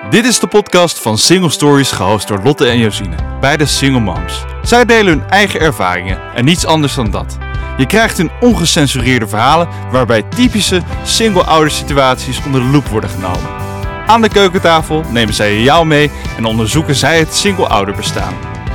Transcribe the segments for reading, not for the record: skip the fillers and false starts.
Dit is de podcast van Single Stories, gehost door Lotte en Josine, beide single moms. Zij delen hun eigen ervaringen en niets anders dan dat. Je krijgt hun ongecensureerde verhalen waarbij typische single-oudersituaties onder de loep worden genomen. Aan de keukentafel nemen zij jou mee en onderzoeken zij het single-ouderbestaan.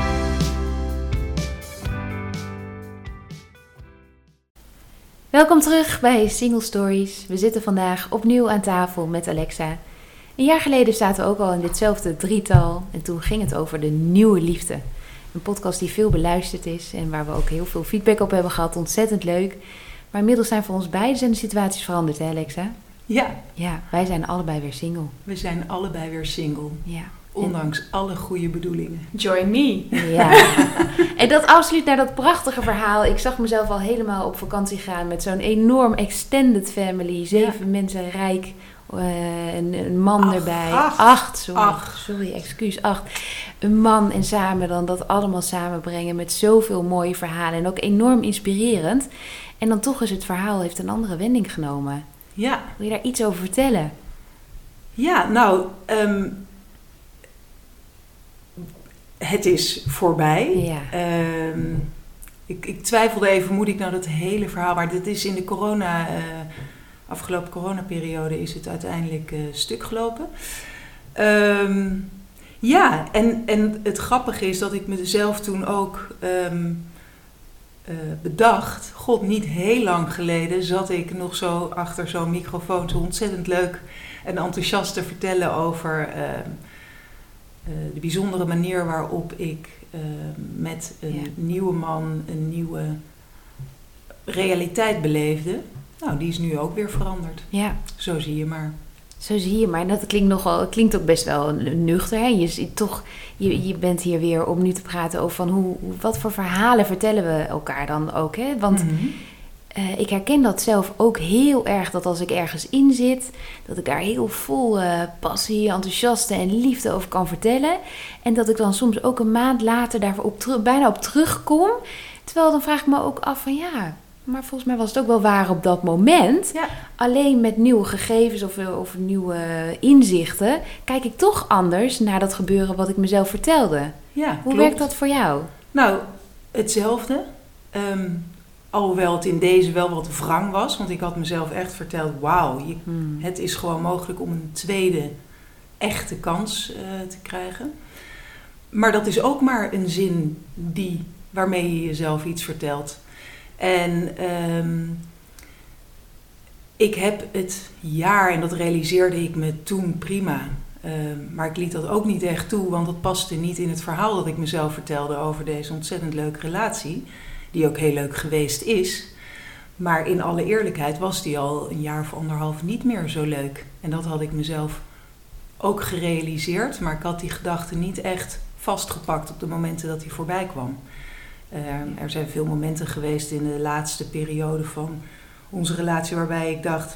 Welkom terug bij Single Stories. We zitten vandaag opnieuw aan tafel met Alexa. Een jaar geleden zaten we ook al in ditzelfde drietal en toen ging het over de nieuwe liefde. Een podcast die veel beluisterd is en waar we ook heel veel feedback op hebben gehad. Ontzettend leuk. Maar inmiddels zijn voor ons beiden de situaties veranderd, hè Alexa? Ja. Ja, wij zijn allebei weer single. We zijn allebei weer single. Ja. Ondanks alle goede bedoelingen. Join me. Ja. En dat absoluut naar dat prachtige verhaal. Ik zag mezelf al helemaal op vakantie gaan met zo'n enorm extended family. 7 mensen rijk. Een man erbij. 8. Excuus. 8. Een man en samen dan dat allemaal samenbrengen met zoveel mooie verhalen. En ook enorm inspirerend. En dan toch is het verhaal heeft een andere wending genomen. Ja. Wil je daar iets over vertellen? Ja, nou... het is voorbij. Ja. Ik twijfelde even, moet ik nou dat hele verhaal... Maar dit is in de afgelopen coronaperiode is het uiteindelijk stuk gelopen. Ja, en het grappige is dat ik mezelf toen ook bedacht... God, niet heel lang geleden zat ik nog zo achter zo'n microfoon... zo ontzettend leuk en enthousiast te vertellen over... de bijzondere manier waarop ik met een nieuwe man een nieuwe realiteit beleefde. Nou, die is nu ook weer veranderd. Ja. Zo zie je maar. Zo zie je maar. En dat klinkt ook best wel nuchter. Hè? Je bent hier weer om nu te praten over van wat voor verhalen vertellen we elkaar dan ook. Hè? Want ik herken dat zelf ook heel erg, dat als ik ergens in zit, dat ik daar heel vol passie, enthousiaste en liefde over kan vertellen. En dat ik dan soms ook een maand later daar bijna op terugkom. Terwijl dan vraag ik me ook af van ja, maar volgens mij was het ook wel waar op dat moment. Ja. Alleen met nieuwe gegevens of nieuwe inzichten kijk ik toch anders naar dat gebeuren wat ik mezelf vertelde. Ja, hoe werkt dat voor jou? Nou, hetzelfde. Alhoewel het in deze wel wat wrang was. Want ik had mezelf echt verteld... Wauw, het is gewoon mogelijk om een tweede echte kans te krijgen. Maar dat is ook maar een zin waarmee je jezelf iets vertelt. En ik heb het jaar, en dat realiseerde ik me toen prima... maar ik liet dat ook niet echt toe, want dat paste niet in het verhaal dat ik mezelf vertelde... over deze ontzettend leuke relatie... die ook heel leuk geweest is. Maar in alle eerlijkheid was die al een jaar of 1,5 niet meer zo leuk. En dat had ik mezelf ook gerealiseerd. Maar ik had die gedachte niet echt vastgepakt op de momenten dat hij voorbij kwam. Er zijn veel momenten geweest in de laatste periode van onze relatie... waarbij ik dacht,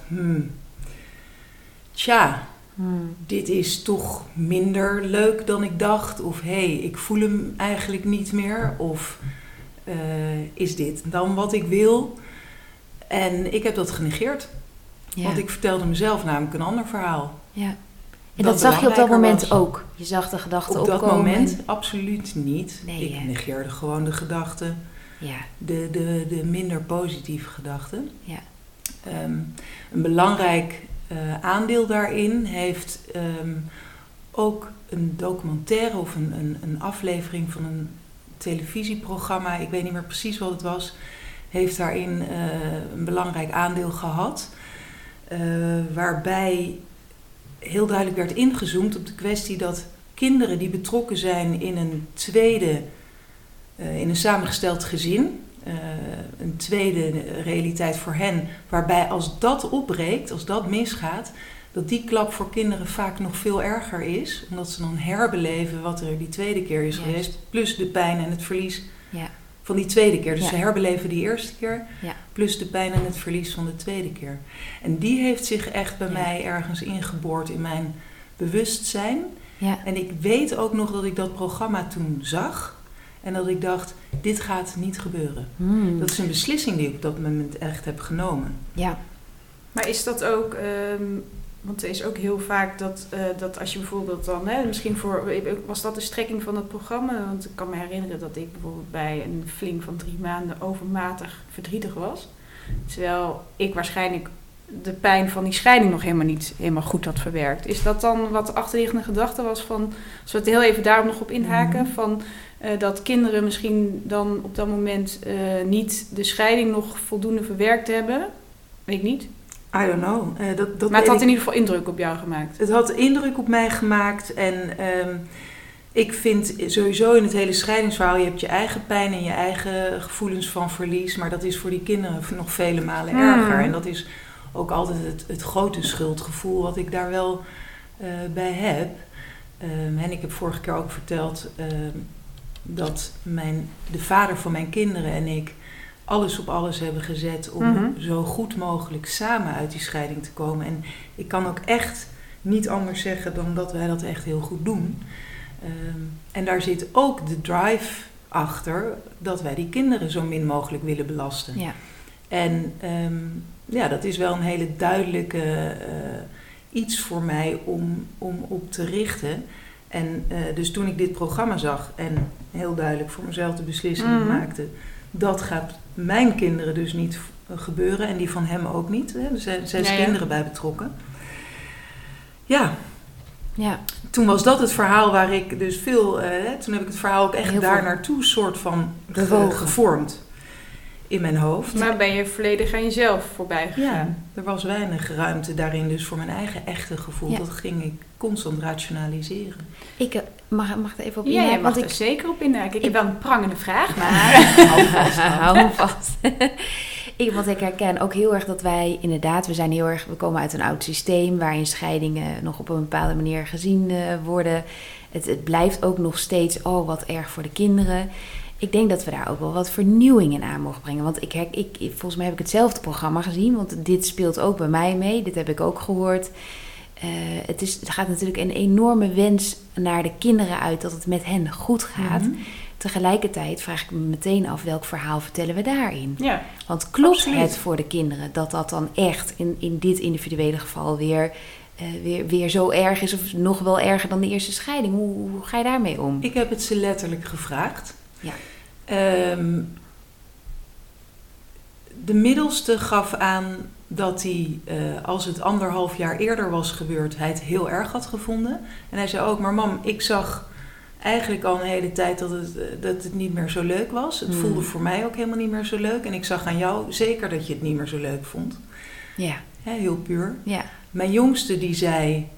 dit is toch minder leuk dan ik dacht. Of ik voel hem eigenlijk niet meer. Of... is dit dan wat ik wil? En ik heb dat genegeerd. Ja. Want ik vertelde mezelf namelijk een ander verhaal. Ja. En dat zag je op dat moment ook? Je zag de gedachten opkomen? Op dat moment absoluut niet. Nee, ik negeerde gewoon de gedachten. Ja. De minder positieve gedachten. Ja. Een belangrijk aandeel daarin heeft ook een documentaire of een aflevering van een televisieprogramma, ik weet niet meer precies wat het was, heeft daarin een belangrijk aandeel gehad. Waarbij heel duidelijk werd ingezoomd op de kwestie dat kinderen die betrokken zijn in in een samengesteld gezin, een tweede realiteit voor hen, waarbij als dat opbreekt, als dat misgaat, dat die klap voor kinderen vaak nog veel erger is. Omdat ze dan herbeleven wat er die tweede keer is geweest. Plus de pijn en het verlies van die tweede keer. Dus ze herbeleven die eerste keer. Ja. Plus de pijn en het verlies van de tweede keer. En die heeft zich echt bij mij ergens ingeboord in mijn bewustzijn. Ja. En ik weet ook nog dat ik dat programma toen zag. En dat ik dacht, dit gaat niet gebeuren. Dat is een beslissing die ik op dat moment echt heb genomen. Ja. Maar is dat ook... Want er is ook heel vaak dat als je bijvoorbeeld dan... misschien was dat de strekking van het programma? Want ik kan me herinneren dat ik bijvoorbeeld bij een flink van 3 maanden overmatig verdrietig was. Terwijl ik waarschijnlijk de pijn van die scheiding nog niet helemaal goed had verwerkt. Is dat dan wat de achterliggende gedachte was van... Als we het heel even daarop nog op inhaken... van dat kinderen misschien dan op dat moment niet de scheiding nog voldoende verwerkt hebben? Weet ik niet. I don't know. Maar het had in ieder geval indruk op jou gemaakt. Het had indruk op mij gemaakt. En ik vind sowieso in het hele scheidingsverhaal... je hebt je eigen pijn en je eigen gevoelens van verlies. Maar dat is voor die kinderen nog vele malen erger. En dat is ook altijd het grote schuldgevoel wat ik daar wel bij heb. En ik heb vorige keer ook verteld... dat de vader van mijn kinderen en ik... alles op alles hebben gezet om zo goed mogelijk samen uit die scheiding te komen. En ik kan ook echt niet anders zeggen dan dat wij dat echt heel goed doen. En daar zit ook de drive achter dat wij die kinderen zo min mogelijk willen belasten. Ja. En dat is wel een hele duidelijke iets voor mij om op te richten. En dus toen ik dit programma zag en heel duidelijk voor mezelf de beslissing maakte... dat gaat mijn kinderen dus niet gebeuren en die van hem ook niet. Hè? Er zijn 6 kinderen bij betrokken. Ja. Toen was dat het verhaal waar ik dus veel... toen heb ik het verhaal ook echt heel daar naartoe soort van gevormd in mijn hoofd. Maar ben je volledig aan jezelf voorbij gegaan? Ja, er was weinig ruimte daarin dus voor mijn eigen echte gevoel. Ja. Dat ging ik constant rationaliseren. Ik mag er even op inhaken? Ja, je mag er zeker op inhaken. Ik heb wel een prangende vraag, maar... Hou hem vast. Want ik herken ook heel erg dat wij inderdaad... We komen uit een oud systeem... waarin scheidingen nog op een bepaalde manier gezien worden. Het blijft ook nog steeds... wat erg voor de kinderen. Ik denk dat we daar ook wel wat vernieuwing in aan mogen brengen. Want volgens mij heb ik hetzelfde programma gezien. Want dit speelt ook bij mij mee. Dit heb ik ook gehoord. Het gaat natuurlijk een enorme wens naar de kinderen uit... dat het met hen goed gaat. Tegelijkertijd vraag ik me meteen af... welk verhaal vertellen we daarin? Ja, want klopt absoluut. het voor de kinderen... dat dan echt in dit individuele geval weer zo erg is... of nog wel erger dan de eerste scheiding? Hoe ga je daarmee om? Ik heb het ze letterlijk gevraagd. Ja. De middelste gaf aan dat hij, als het 1,5 jaar eerder was gebeurd, hij het heel erg had gevonden. En hij zei ook, maar mam, ik zag eigenlijk al een hele tijd dat het niet meer zo leuk was. Het voelde voor mij ook helemaal niet meer zo leuk. En ik zag aan jou zeker dat je het niet meer zo leuk vond. Ja. Heel puur. Ja. Mijn jongste die zei,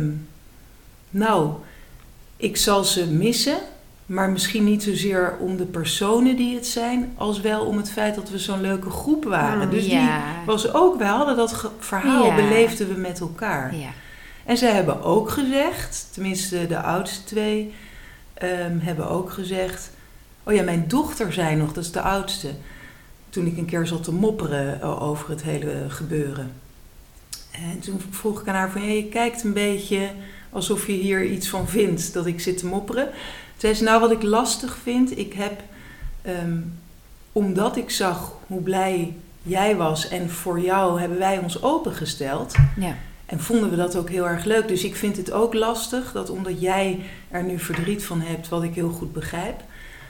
ik zal ze missen... Maar misschien niet zozeer om de personen die het zijn... als wel om het feit dat we zo'n leuke groep waren. Dus die was ook... Wij hadden dat verhaal, beleefden we met elkaar. Ja. En zij hebben ook gezegd... tenminste de oudste 2... hebben ook gezegd... mijn dochter zei nog, dat is de oudste... toen ik een keer zat te mopperen over het hele gebeuren. En toen vroeg ik aan haar van... je kijkt een beetje alsof je hier iets van vindt... dat ik zit te mopperen... Zei ze, wat ik lastig vind, ik heb, omdat ik zag hoe blij jij was en voor jou hebben wij ons opengesteld. Ja. En vonden we dat ook heel erg leuk. Dus ik vind het ook lastig, dat omdat jij er nu verdriet van hebt, wat ik heel goed begrijp.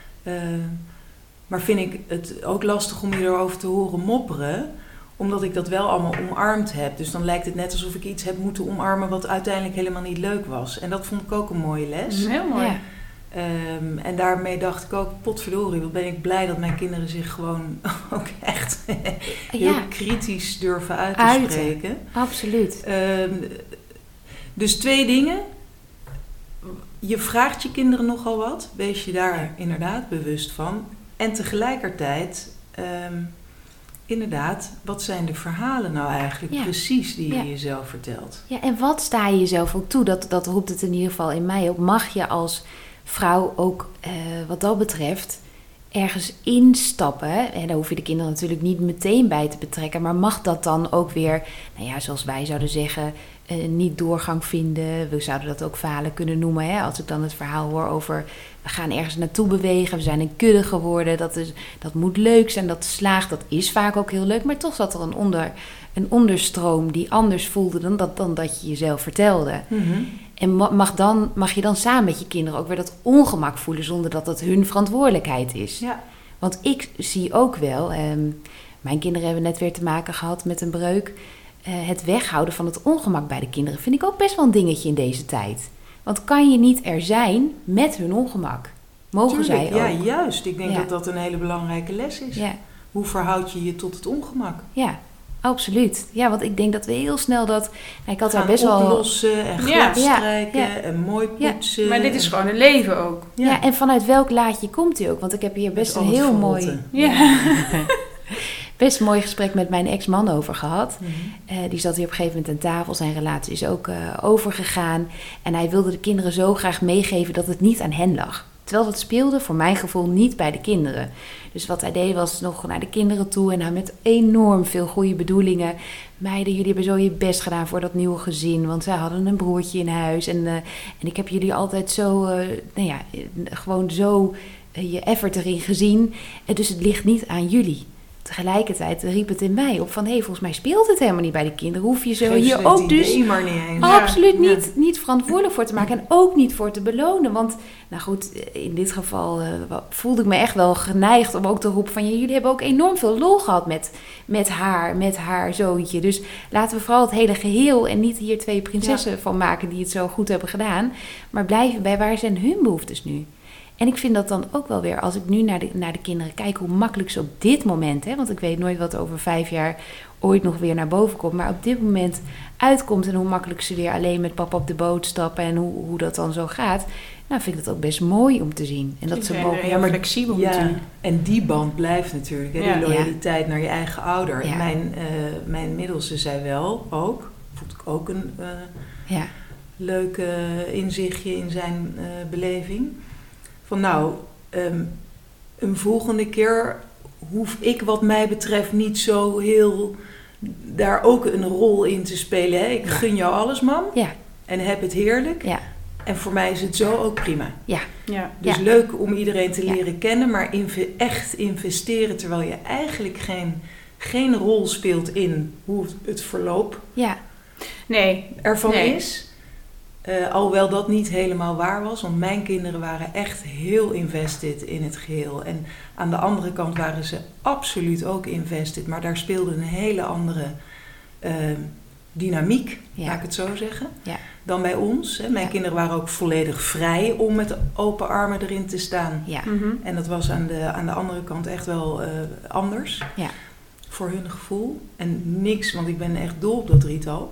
Maar vind ik het ook lastig om je erover te horen mopperen, omdat ik dat wel allemaal omarmd heb. Dus dan lijkt het net alsof ik iets heb moeten omarmen wat uiteindelijk helemaal niet leuk was. En dat vond ik ook een mooie les. Heel mooi. Ja. En daarmee dacht ik ook, potverdorie, wat ben ik blij dat mijn kinderen zich gewoon ook echt heel kritisch durven uit te spreken. Absoluut. Dus 2 dingen. Je vraagt je kinderen nogal wat. Wees je daar inderdaad bewust van. En tegelijkertijd, inderdaad, wat zijn de verhalen nou eigenlijk precies die je jezelf vertelt? Ja, en wat sta je jezelf ook toe? Dat roept het in ieder geval in mij op. Mag je als vrouw ook wat dat betreft ergens instappen? En daar hoef je de kinderen natuurlijk niet meteen bij te betrekken. Maar mag dat dan ook weer, zoals wij zouden zeggen, niet doorgang vinden? We zouden dat ook falen kunnen noemen. Hè? Als ik dan het verhaal hoor over, we gaan ergens naartoe bewegen. We zijn een kudde geworden. Dat moet leuk zijn. Dat slaagt, dat is vaak ook heel leuk. Maar toch zat er een onderstroom die anders voelde dan dat je jezelf vertelde. Mhm. En mag je dan samen met je kinderen ook weer dat ongemak voelen zonder dat dat hun verantwoordelijkheid is. Ja. Want ik zie ook wel, mijn kinderen hebben net weer te maken gehad met een breuk. Het weghouden van het ongemak bij de kinderen vind ik ook best wel een dingetje in deze tijd. Want kan je niet er zijn met hun ongemak? Mogen zij ook? Ja, juist. Ik denk Ja. dat dat een hele belangrijke les is. Ja, Hoe verhoud je je tot het ongemak? ja, absoluut. Ja, want ik denk dat we heel snel dat... ik had daar Gaan best wel... oplossen en Ja. gladstrijken Ja. en mooi poetsen. Maar dit is gewoon een leven ook. Ja, en vanuit welk laadje komt u ook? Want ik heb hier best Met een al het heel verrotte. mooi... Ja. Best een mooi gesprek met mijn ex-man over gehad. Mhm. Die zat hier op een gegeven moment aan tafel. Zijn relatie is ook overgegaan. En hij wilde de kinderen zo graag meegeven dat het niet aan hen lag. Terwijl dat speelde voor mijn gevoel niet bij de kinderen. Dus wat hij deed was nog naar de kinderen toe. En hij met enorm veel goede bedoelingen. Meiden, jullie hebben zo je best gedaan voor dat nieuwe gezin. Want zij hadden een broertje in huis. En ik heb jullie altijd zo, gewoon zo je effort erin gezien. Dus het ligt niet aan jullie. Tegelijkertijd riep het in mij op van... volgens mij speelt het helemaal niet bij de kinderen. Hoef je zo Geef ze hier het ook dus... idee maar niet eens. Ja. Absoluut Ja. niet verantwoordelijk voor te maken. En ook niet voor te belonen. Want, nou goed, in dit geval voelde ik me echt wel geneigd om ook te roepen van... jullie hebben ook enorm veel lol gehad met haar zoontje. Dus laten we vooral het hele geheel en niet hier 2 prinsessen van maken... die het zo goed hebben gedaan. Maar blijven bij waar zijn hun behoeftes nu? En ik vind dat dan ook wel weer, als ik nu naar de kinderen kijk... hoe makkelijk ze op dit moment, want ik weet nooit wat over 5 jaar ooit nog weer naar boven komt... maar op dit moment uitkomt en hoe makkelijk ze weer alleen met papa op de boot stappen... en hoe dat dan zo gaat, nou vind ik dat ook best mooi om te zien. En dat ze mogen... heel flexibel Ja, natuurlijk. en die band blijft natuurlijk. Hè? Ja. Die loyaliteit naar je eigen ouder. Ja. En mijn middelste zei wel ook... vond ik ook een Ja, leuk inzichtje in zijn beleving... van een volgende keer hoef ik wat mij betreft niet zo heel daar ook een rol in te spelen. Hè? Ik gun jou alles, mam. ja, En heb het heerlijk. ja, En voor mij is het zo ook prima. ja, Ja. Dus Ja. leuk om iedereen te Ja. leren kennen, maar echt investeren terwijl je eigenlijk geen rol speelt in hoe het verloop ja, Nee. ervan Nee. is. Alhoewel dat niet helemaal waar was, want mijn kinderen waren echt heel invested in het geheel. En aan de andere kant waren ze absoluut ook invested, maar daar speelde een hele andere dynamiek, Ja. laat ik het zo zeggen, Ja. dan bij ons. Hè. Mijn Ja. kinderen waren ook volledig vrij om met open armen erin te staan. ja, Mhm. En dat was aan de andere kant echt wel anders. Ja. Voor hun gevoel. En niks, want ik ben echt dol op dat drietal.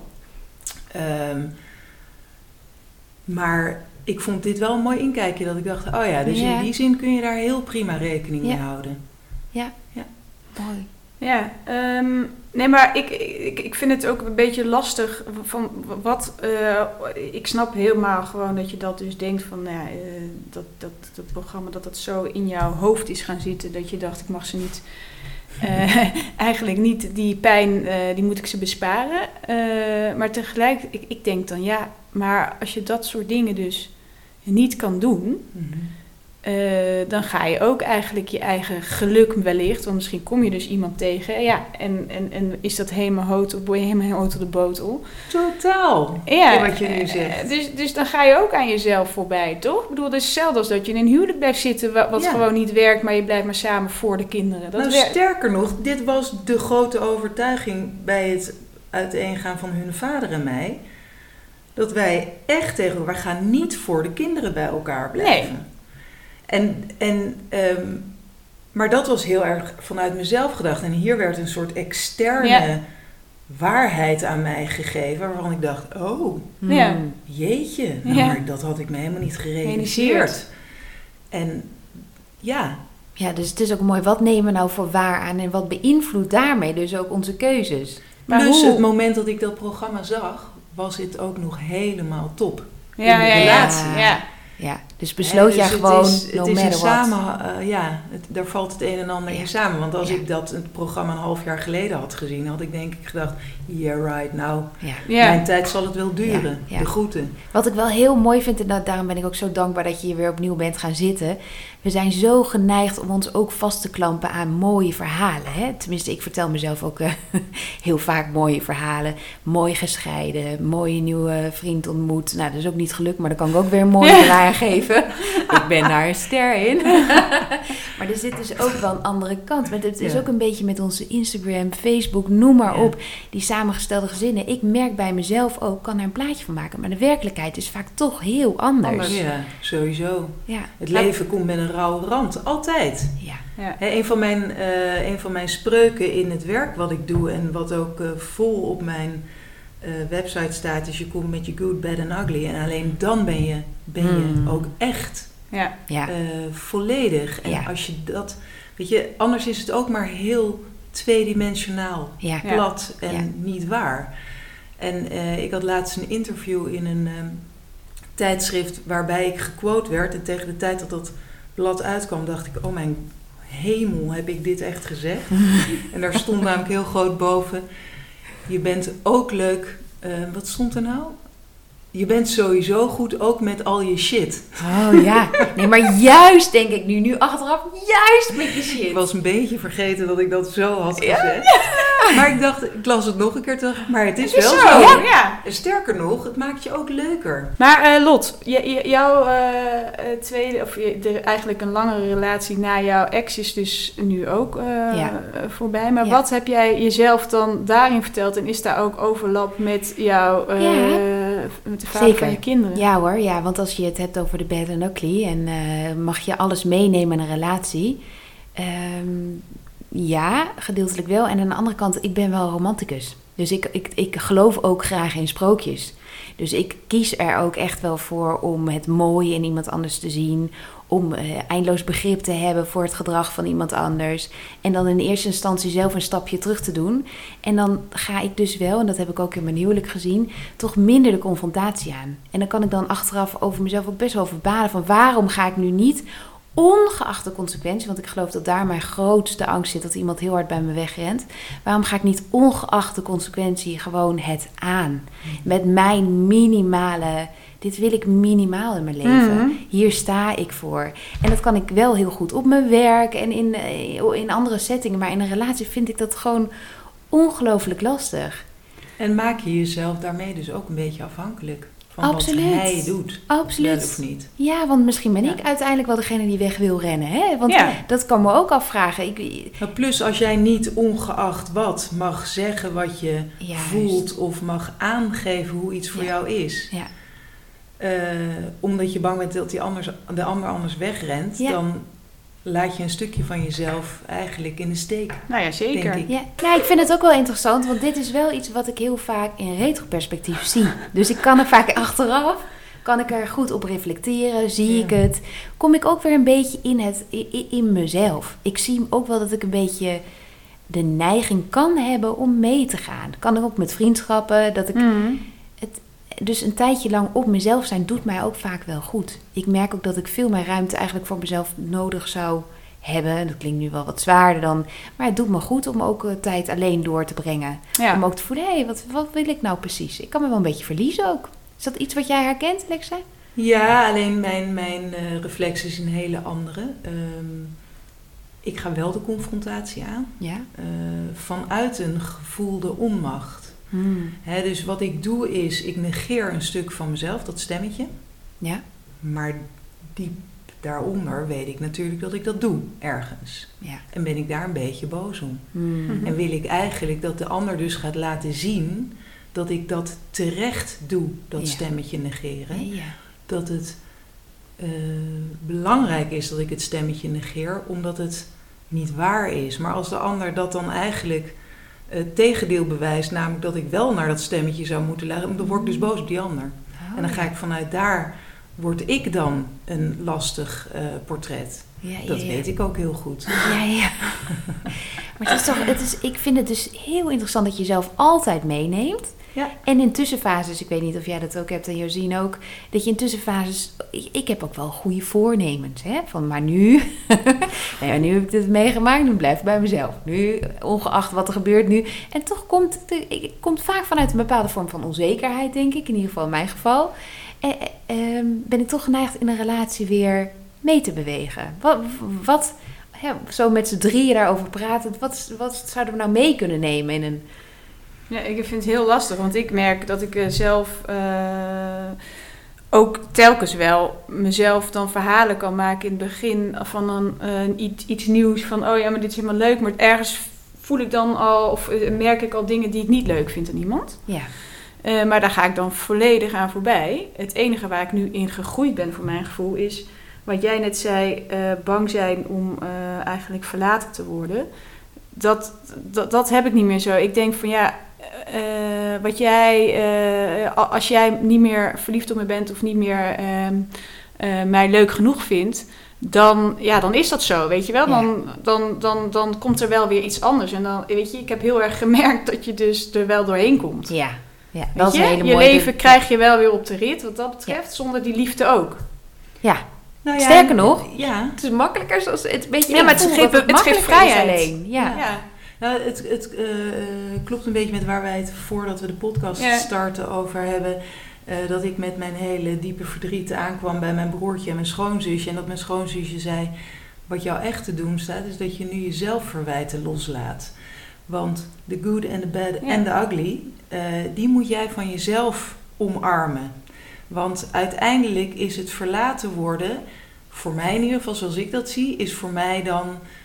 Maar ik vond dit wel een mooi inkijkje. Dat ik dacht, oh ja, dus Ja. in die zin kun je daar heel prima rekening mee houden. mooi. Ja, nee, maar ik vind het ook een beetje lastig van wat... ik snap helemaal gewoon dat je dat dus denkt van... Nou ja, dat programma, dat zo in jouw hoofd is gaan zitten... dat je dacht, ik mag ze niet... eigenlijk niet die pijn, die moet ik ze besparen. Maar tegelijk, ik denk dan, ja... maar als je dat soort dingen dus niet kan doen... dan ga je ook eigenlijk je eigen geluk wellicht... want misschien kom je dus iemand tegen... ja, en is dat helemaal de botel? Totaal, Ja, wat je nu zegt. Dus dan ga je ook aan jezelf voorbij, toch? Ik bedoel, het is hetzelfde als dat je in een huwelijk blijft zitten... wat Ja. gewoon niet werkt, maar je blijft maar samen voor de kinderen. Dat Nou, werkt. sterker nog, dit was de grote overtuiging... bij het uiteengaan van hun vader en mij... dat wij echt tegen elkaar gaan niet voor de kinderen bij elkaar blijven. Maar dat was heel erg vanuit mezelf gedacht. En hier werd een soort externe waarheid aan mij gegeven... waarvan ik dacht, oh, Ja. jeetje, nou, Ja. maar dat had ik me helemaal niet gerealiseerd. En ja, Ja, dus het is ook mooi. Wat nemen we nou voor waar aan en wat beïnvloedt daarmee dus ook onze keuzes? Maar dus hoe- het moment dat ik dat programma zag... was het ook nog helemaal top. Ja, in de ja, ja, relatie. ja. Ja. Dus besloot jij gewoon, no matter what. Daar valt het een en ander in samen. Want als ik het programma een half jaar geleden had gezien, had ik denk ik gedacht, yeah right, nou, mijn tijd zal het wel duren. De groeten. Wat ik wel heel mooi vind, en daarom ben ik ook zo dankbaar dat je hier weer opnieuw bent gaan zitten. We zijn zo geneigd om ons ook vast te klampen aan mooie verhalen. Hè? Tenminste, ik vertel mezelf ook heel vaak mooie verhalen. Mooi gescheiden, mooie nieuwe vriend ontmoet. Nou, dat is ook niet gelukt, maar daar kan ik ook weer een mooie draai aan geven. Ik ben daar een ster in. Maar er zit dus ook wel een andere kant. Maar het is ook een beetje met onze Instagram, Facebook, noem maar op. Die samengestelde gezinnen. Ik merk bij mezelf ook, kan er een plaatje van maken. Maar de werkelijkheid is vaak toch heel anders. Ja, sowieso. Ja. Het leven komt met een rauwe rand. Altijd. Ja. Een van mijn spreuken in het werk wat ik doe en wat ook vol op mijn website staat, is je komt met je good, bad en ugly. En alleen dan ben je ook echt volledig. En als je dat, weet je, anders is het ook maar heel tweedimensionaal, plat en niet waar. En ik had laatst een interview in een tijdschrift waarbij ik gequote werd. En tegen de tijd dat blad uitkwam, dacht ik, oh mijn hemel, heb ik dit echt gezegd? En daar stond namelijk heel groot boven, je bent ook leuk. Wat stond er nou? Je bent sowieso goed, ook met al je shit. Oh ja. Nee, maar juist denk ik nu achteraf, juist met je shit. Ik was een beetje vergeten dat ik dat zo had gezegd. Ja. Maar ik dacht, ik las het nog een keer terug. Maar het is wel zo. Ja. Sterker nog, het maakt je ook leuker. Maar Lot, jouw tweede, of eigenlijk een langere relatie na jouw ex is dus nu ook voorbij. Maar wat heb jij jezelf dan daarin verteld? En is daar ook overlap met jouw... met de vader van je kinderen? Ja hoor, ja, want als je het hebt over de bad and ugly en mag je alles meenemen in een relatie? Ja, gedeeltelijk wel. En aan de andere kant, ik ben wel romanticus. Dus ik geloof ook graag in sprookjes. Dus ik kies er ook echt wel voor om het mooie in iemand anders te zien. Om eindeloos begrip te hebben voor het gedrag van iemand anders. En dan in eerste instantie zelf een stapje terug te doen. En dan ga ik dus wel, en dat heb ik ook in mijn huwelijk gezien, toch minder de confrontatie aan. En dan kan ik dan achteraf over mezelf ook best wel verbalen van waarom ga ik nu niet, ongeacht de consequentie, want ik geloof dat daar mijn grootste angst zit, dat iemand heel hard bij me wegrent. Waarom ga ik niet ongeacht de consequentie gewoon het aan? Met mijn minimale, dit wil ik minimaal in mijn leven. Mm-hmm. Hier sta ik voor. En dat kan ik wel heel goed op mijn werk en in andere settingen. Maar in een relatie vind ik dat gewoon ongelooflijk lastig. En maak je jezelf daarmee dus ook een beetje afhankelijk van Absoluut. Wat hij doet. Absoluut. Wel of niet. Ja, want misschien ben ik uiteindelijk wel degene die weg wil rennen. Hè? Want dat kan me ook afvragen. Maar plus als jij niet ongeacht wat mag zeggen wat je voelt of mag aangeven hoe iets voor jou is. Ja. Omdat je bang bent dat de ander anders wegrent, dan laat je een stukje van jezelf eigenlijk in de steek. Nou ja, zeker. Denk ik. Ja. Nou, ik vind het ook wel interessant, want dit is wel iets wat ik heel vaak in retroperspectief zie. Dus ik kan er vaak achteraf, kan ik er goed op reflecteren, zie ik het. Kom ik ook weer een beetje in mezelf. Ik zie ook wel dat ik een beetje de neiging kan hebben om mee te gaan. Kan ik ook met vriendschappen, dat ik... Dus een tijdje lang op mezelf zijn doet mij ook vaak wel goed. Ik merk ook dat ik veel meer ruimte eigenlijk voor mezelf nodig zou hebben. Dat klinkt nu wel wat zwaarder dan... Maar het doet me goed om ook tijd alleen door te brengen. Ja. Om ook te voelen, wat wil ik nou precies? Ik kan me wel een beetje verliezen ook. Is dat iets wat jij herkent, Lexa? Ja, alleen mijn reflex is een hele andere. Ik ga wel de confrontatie aan. Ja. Vanuit een gevoelde onmacht. Dus wat ik doe is, ik negeer een stuk van mezelf, dat stemmetje. Ja. Maar diep daaronder weet ik natuurlijk dat ik dat doe, ergens. Ja. En ben ik daar een beetje boos om. Mm-hmm. En wil ik eigenlijk dat de ander dus gaat laten zien dat ik dat terecht doe, dat stemmetje negeren. Ja. Dat het belangrijk is dat ik het stemmetje negeer, omdat het niet waar is. Maar als de ander dat dan eigenlijk... het tegendeel bewijst, namelijk dat ik wel naar dat stemmetje zou moeten luisteren, dan word ik dus boos op die ander. En dan ga ik vanuit daar, word ik dan een lastig portret. Dat weet ik ook heel goed. Ja. Maar ik vind het dus heel interessant dat je jezelf altijd meeneemt. Ja. En in tussenfases, ik weet niet of jij dat ook hebt en Josien ook, dat je in tussenfases, ik heb ook wel goede voornemens, hè, van maar nu, nou ja, nu heb ik dit meegemaakt, nu blijf ik bij mezelf. Nu, ongeacht wat er gebeurt nu. En toch komt vaak vanuit een bepaalde vorm van onzekerheid, denk ik, in ieder geval in mijn geval, ben ik toch geneigd in een relatie weer mee te bewegen. Wat zo met z'n drieën daarover praten, wat zouden we nou mee kunnen nemen in een... Ja, ik vind het heel lastig, want ik merk dat ik zelf ook telkens wel mezelf dan verhalen kan maken in het begin van iets nieuws. Van, oh ja, maar dit is helemaal leuk, maar ergens voel ik dan al, of merk ik al dingen die ik niet leuk vind aan iemand. Ja. Maar daar ga ik dan volledig aan voorbij. Het enige waar ik nu in gegroeid ben voor mijn gevoel is, wat jij net zei, bang zijn om eigenlijk verlaten te worden. Dat heb ik niet meer zo. Ik denk van ja, als jij niet meer verliefd op me bent of niet meer mij leuk genoeg vindt, dan is dat zo, weet je wel. Dan komt er wel weer iets anders. En dan, weet je, ik heb heel erg gemerkt dat je dus er wel doorheen komt. Ja, dat is een hele je mooie... leven krijg je wel weer op de rit, wat dat betreft, zonder die liefde ook. Ja. Nou ja, Sterker nog, ja. het is makkelijker zoals het een beetje. Ja, maar het geeft vrijheid. Alleen. Ja. Nou, het klopt een beetje met waar wij het voordat we de podcast starten over hebben. Dat ik met mijn hele diepe verdriet aankwam bij mijn broertje en mijn schoonzusje. En dat mijn schoonzusje zei, wat jou echt te doen staat, is dat je nu je zelfverwijten loslaat. Want the good and the bad and the ugly, die moet jij van jezelf omarmen. Want uiteindelijk is het verlaten worden, voor mij in ieder geval zoals ik dat zie, is voor mij dan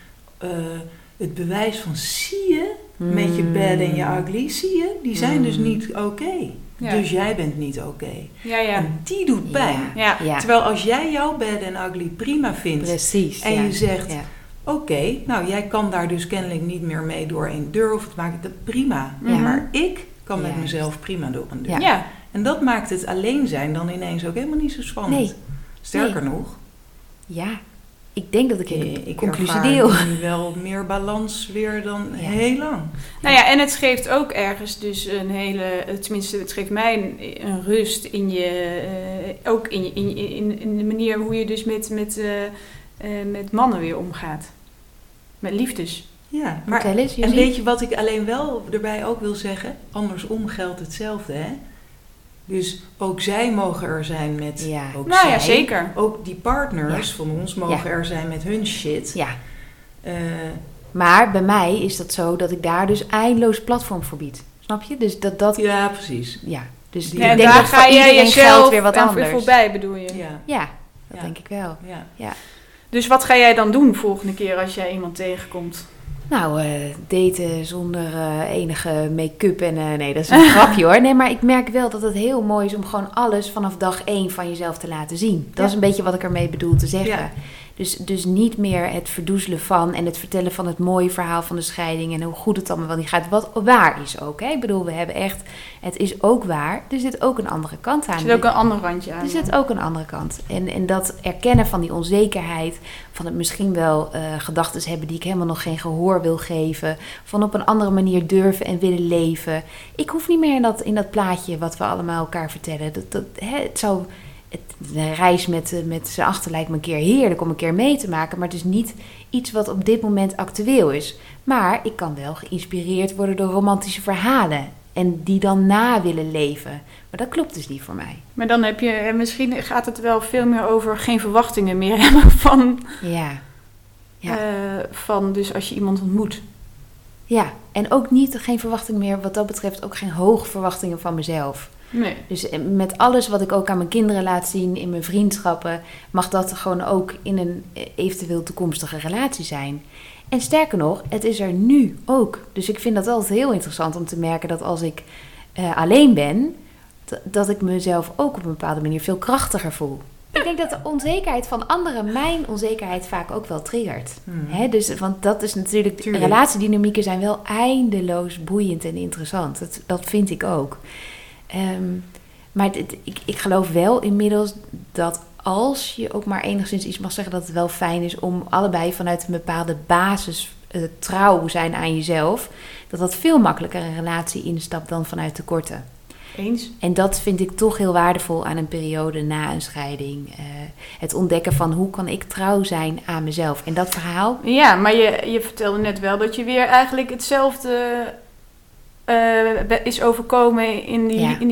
het bewijs van zie je met je bad en je ugly, zie je, die zijn dus niet oké. Ja. Dus jij bent niet oké. Ja, ja. En die doet pijn. Ja. Ja. Terwijl als jij jouw bad en ugly prima vindt. Precies. En je zegt, oké, nou jij kan daar dus kennelijk niet meer mee door een deur of het maakt het prima. Ja. Maar ik kan met mezelf prima door een deur. Ja. En dat maakt het alleen zijn dan ineens ook helemaal niet zo spannend. Nee. Sterker nog. Ja, ik denk dat ik conclusie ervaar deel. nu wel meer balans weer dan heel lang. Nou ja, en het geeft ook ergens dus een hele, tenminste het geeft mij een rust in je, ook in de manier hoe je dus met mannen weer omgaat. Met liefdes. Ja, maar en weet je wat ik alleen wel erbij ook wil zeggen? Andersom geldt hetzelfde, hè? Dus ook zij mogen er zijn met... Ja. Ook nou zij, ja, zeker. Ook die partners van ons mogen er zijn met hun shit. Ja. Maar bij mij is dat zo dat ik daar dus eindeloos platform voor bied. Snap je? Dus dat... Ja, precies. Ja. Dus Ja, ik denk daar dat ga voor jij iedereen jezelf geldt weer wat anders. weer voorbij, bedoel je? Ja, Dat denk ik wel. Ja. Dus wat ga jij dan doen volgende keer als jij iemand tegenkomt? Nou, daten zonder enige make-up en... nee, dat is een grapje hoor. Nee, maar ik merk wel dat het heel mooi is om gewoon alles vanaf dag 1 van jezelf te laten zien. Dat is een beetje wat ik ermee bedoel te zeggen. Ja. Dus niet meer het verdoezelen van en het vertellen van het mooie verhaal van de scheiding en hoe goed het allemaal wel niet gaat. Wat waar is ook. Hè? Ik bedoel, we hebben echt... Het is ook waar. Er zit ook een andere kant aan. Er zit ook een ander randje aan. Er zit ook een andere kant. En dat erkennen van die onzekerheid, van het misschien wel gedachten hebben die ik helemaal nog geen gehoor wil geven, van op een andere manier durven en willen leven. Ik hoef niet meer in dat plaatje wat we allemaal elkaar vertellen. Het zou... De reis met z'n achter lijkt me een keer heerlijk om een keer mee te maken. Maar het is niet iets wat op dit moment actueel is. Maar ik kan wel geïnspireerd worden door romantische verhalen. En die dan na willen leven. Maar dat klopt dus niet voor mij. Maar dan heb je... Misschien gaat het wel veel meer over geen verwachtingen meer hebben van... van dus als je iemand ontmoet. Ja, en ook geen verwachting meer. Wat dat betreft ook geen hoge verwachtingen van mezelf. Nee. Dus met alles wat ik ook aan mijn kinderen laat zien, in mijn vriendschappen, mag dat gewoon ook in een eventueel toekomstige relatie zijn. En sterker nog, het is er nu ook. Dus ik vind dat altijd heel interessant om te merken dat als ik alleen ben, dat ik mezelf ook op een bepaalde manier veel krachtiger voel. Ik denk dat de onzekerheid van anderen mijn onzekerheid vaak ook wel triggert. Dus, want dat is natuurlijk... Relatiedynamieken zijn wel eindeloos boeiend en interessant. Dat vind ik ook. Maar ik geloof wel inmiddels dat als je ook maar enigszins iets mag zeggen, dat het wel fijn is om allebei vanuit een bepaalde basis trouw zijn aan jezelf, dat veel makkelijker een relatie instapt dan vanuit tekorten. Eens. En dat vind ik toch heel waardevol aan een periode na een scheiding. Het ontdekken van hoe kan ik trouw zijn aan mezelf. En dat verhaal... Ja, maar je vertelde net wel dat je weer eigenlijk hetzelfde is overkomen in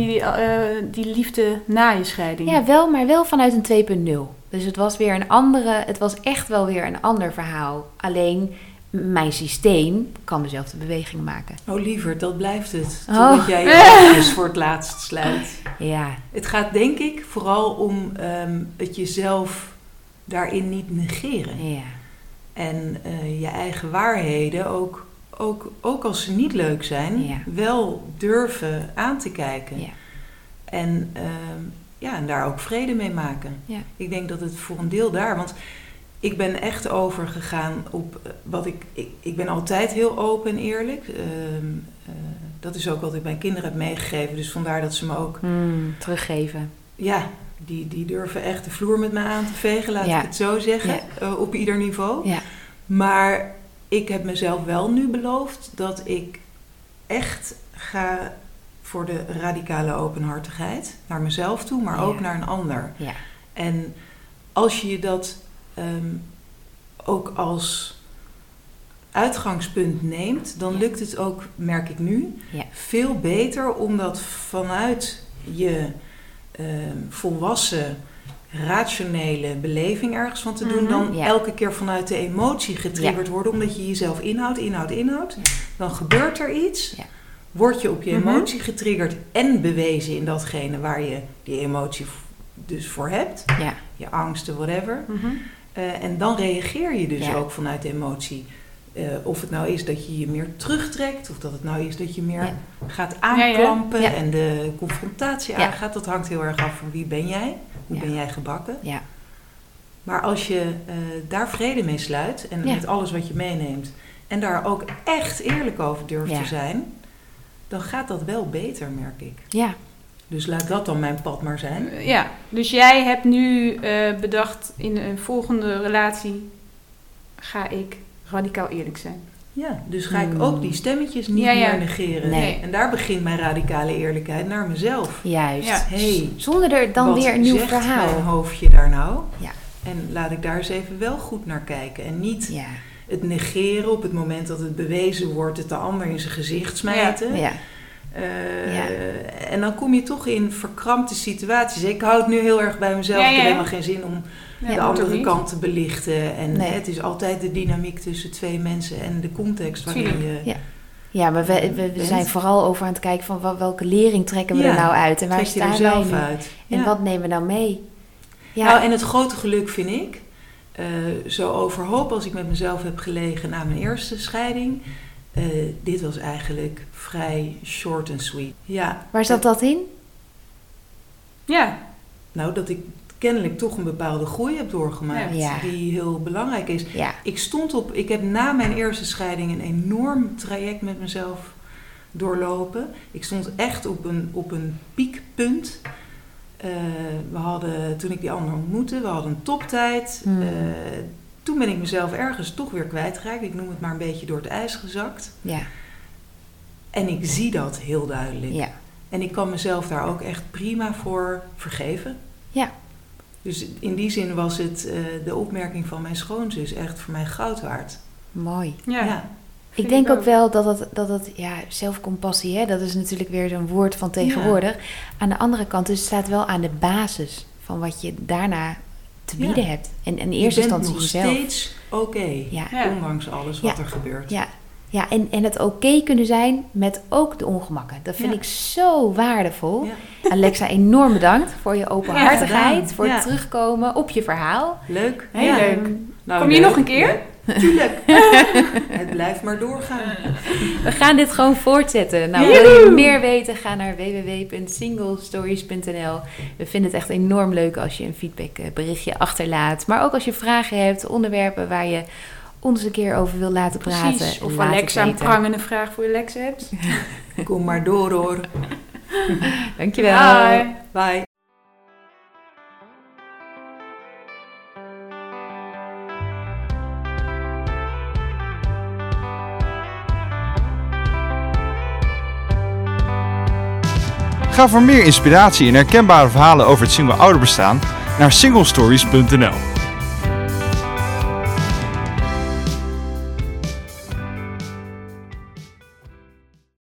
die liefde na je scheiding. Ja, wel, maar wel vanuit een 2.0. Dus het was echt wel weer een ander verhaal. Alleen mijn systeem kan dezelfde bewegingen maken. Oh lieverd, dat blijft het. Oh. Totdat jij je oogjes voor het laatst sluit. Ja, Het gaat denk ik vooral om het jezelf daarin niet negeren. ja, En je eigen waarheden, ook als ze niet leuk zijn, Ja. wel durven aan te kijken. ja. En en daar ook vrede mee maken. Ja. Ik denk dat het voor een deel daar... Want ik ben echt overgegaan op wat ik ben altijd heel open en eerlijk. Dat is ook wat ik mijn kinderen heb meegegeven. Dus vandaar dat ze me ook... Teruggeven. Ja, die durven echt de vloer met me aan te vegen, laat Ja. ik het zo zeggen. Op ieder niveau. Ja, Maar ik heb mezelf wel nu beloofd dat ik echt ga voor de radicale openhartigheid. Naar mezelf toe, maar Ja. ook naar een ander. ja, En als je dat ook als uitgangspunt neemt, dan Ja. lukt het ook, merk ik nu, Ja. veel beter om dat vanuit je volwassen, rationele beleving ergens van te doen, dan Ja. elke keer vanuit de emotie getriggerd worden, omdat je jezelf inhoudt. Dan gebeurt er iets, Ja. word je op je emotie getriggerd en bewezen in datgene waar je die emotie dus voor hebt, ja, je angsten, whatever. Mhm. En dan reageer je dus Ja. ook vanuit de emotie. Of het nou is dat je je meer terugtrekt, of dat het nou is dat je meer Ja. gaat aanklampen Ja. en de confrontatie Ja. aangaat. Dat hangt heel erg af van wie ben jij, hoe Ja. ben jij gebakken. ja, Maar als je daar vrede mee sluit en Ja. met alles wat je meeneemt en daar ook echt eerlijk over durft Ja. te zijn, dan gaat dat wel beter, merk ik. ja. Dus laat dat dan mijn pad maar zijn. Ja, dus jij hebt nu bedacht in een volgende relatie ga ik radicaal eerlijk zijn. Ja, dus ga ik ook die stemmetjes niet Ja, ja. meer negeren. Nee. En daar begint mijn radicale eerlijkheid naar mezelf. Juist. Ja. Hey, Zonder er dan wat weer een nieuw zegt mijn verhaal. hoofdje daar nou? Ja. En laat ik daar eens even wel goed naar kijken. En niet Ja, het negeren op het moment dat het bewezen wordt, het de ander in zijn gezicht smijten. ja, Ja. En dan kom je toch in verkrampte situaties. Ik hou het nu heel erg bij mezelf. Ja, Ik heb ja. helemaal geen zin om Ja, de dat andere ook niet. kant te belichten. En Nee. het is altijd de dynamiek tussen twee mensen en de context waarin Tuurlijk. je... Ja. Ja, maar we Bent. zijn vooral over aan het kijken van welke lering trekken we Ja, er nou uit en waar trek je er staan wij zelf nu? uit. En Ja. wat nemen we nou mee? Ja, Nou, en het grote geluk vind ik, zo overhoop als ik met mezelf heb gelegen na mijn eerste scheiding, dit was eigenlijk vrij short and sweet. Ja, waar zat dat in? Ja, nou, dat ik kennelijk toch een bepaalde groei heb doorgemaakt, Ja. die heel belangrijk is. Ja, Ik heb na mijn eerste scheiding een enorm traject met mezelf doorlopen. Ik stond echt op een piekpunt. We hadden, toen ik die ander ontmoette, we hadden een toptijd. Toen ben ik mezelf ergens toch weer kwijtgeraakt. Ik noem het maar een beetje door het ijs gezakt. ja, En ik zie dat heel duidelijk. ja, En ik kan mezelf daar ook echt prima voor vergeven. ja. Dus in die zin was het de opmerking van mijn schoonzus echt voor mij goud waard. Mooi. ja. Ik denk ook wel dat het ja, zelfcompassie, hè, dat is natuurlijk weer zo'n woord van tegenwoordig. Aan de andere kant, dus het staat wel aan de basis van wat je daarna te bieden hebt. En in eerste je bent instantie nog jezelf. steeds oké, Ja. Ja. ondanks alles wat er gebeurt. Ja, ja en het oké kunnen zijn met ook de ongemakken. Dat vind Ja. ik zo waardevol. Ja. Alexa, enorm bedankt voor je openhartigheid, gedaan. voor het Ja. terugkomen op je verhaal. Leuk. Heel Ja. leuk. Nou, Kom je leuk. nog een keer? Ja, tuurlijk. Het blijft maar doorgaan. We gaan dit gewoon voortzetten. Nou, Joehoe! wil je meer weten, ga naar www.singlestories.nl. We vinden het echt enorm leuk als je een feedbackberichtje achterlaat. Maar ook als je vragen hebt, onderwerpen waar je ons een keer over wil laten praten. Precies. Of laat het Alexa een weten. prangende vraag voor Alexa hebt. Kom maar door hoor. Dankjewel. Bye. Bye. Ga voor meer inspiratie en herkenbare verhalen over het single ouderbestaan naar singlestories.nl.